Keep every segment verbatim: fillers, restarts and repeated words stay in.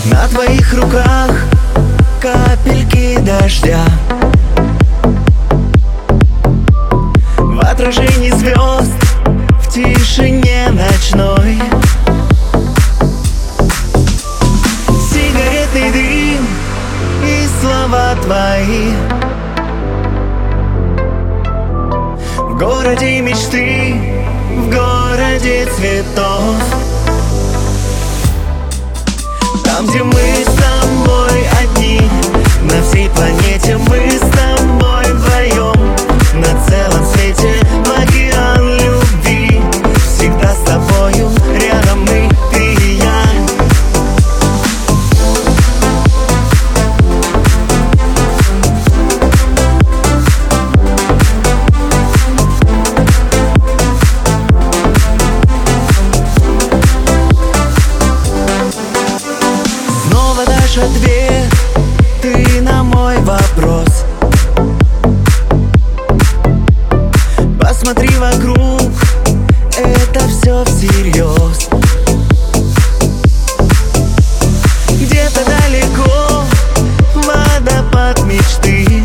На твоих руках капельки дождя, в отражении звезд, в тишине ночной. Сигаретный дым и слова твои. В городе мечты, в городе цветов. Там, где мы с тобой одни, на всей планете мы с тобой вдвоем. На целом свете в океан любви, всегда с тобою рядом мы, ты и я. Снова дашь ответ ты на мой вопрос. Посмотри вокруг, это все всерьез. Где-то далеко водопад мечты,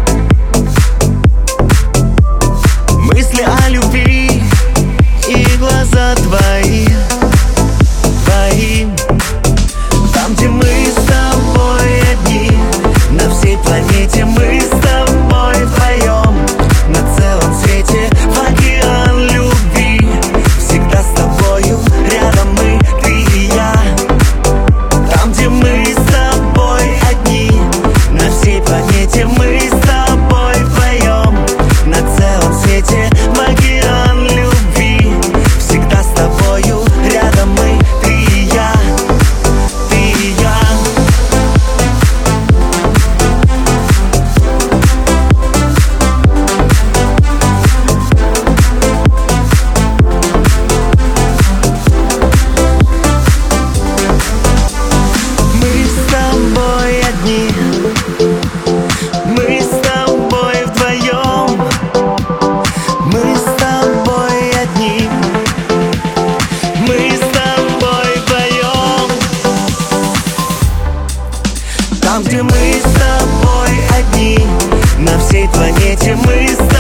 мысли о любви и глаза твои, твои. Там, где мы с тобой одни, на всей планете мы с тобой вдвоем. На целом свете в океан любви, всегда с тобою рядом мы, ты и я. Там, где мы с тобой одни, на всей планете мы с тобой вдвоем. На целом свете в океан любви, всегда с тобою рядом мы, ты и я. Мы с тобой вдвоем, мы с тобой одни, мы с тобой вдвоем. Там, где мы с тобой одни, на всей планете мы с